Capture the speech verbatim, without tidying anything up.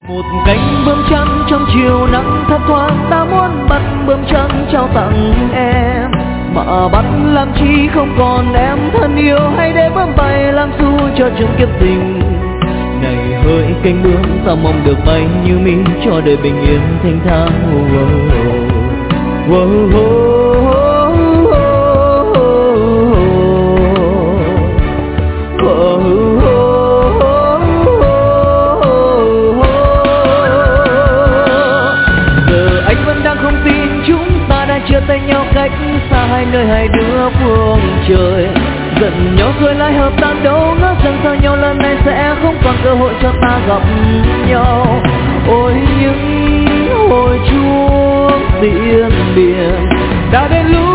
Một cánh bướm trắng trong chiều nắng thấp thoáng, ta muốn bắt bướm trắng trao tặng em. Mà bắt làm chi không còn em thân yêu, hay để bướm bay làm du cho chung kiếp tình. Này hỡi cánh bướm, ta mong được bay như mi cho đời bình yên thanh thang. Oh, oh, oh, oh, oh. Chia tay nhau cách xa hai nơi hai đứa phương trời. Giận nhau rồi lại hợp tan đâu ngỡ rằng sao nhau lần này sẽ không còn cơ hội cho ta gặp nhau. Ôi những hồi chuông tiếng biển đã đến lúc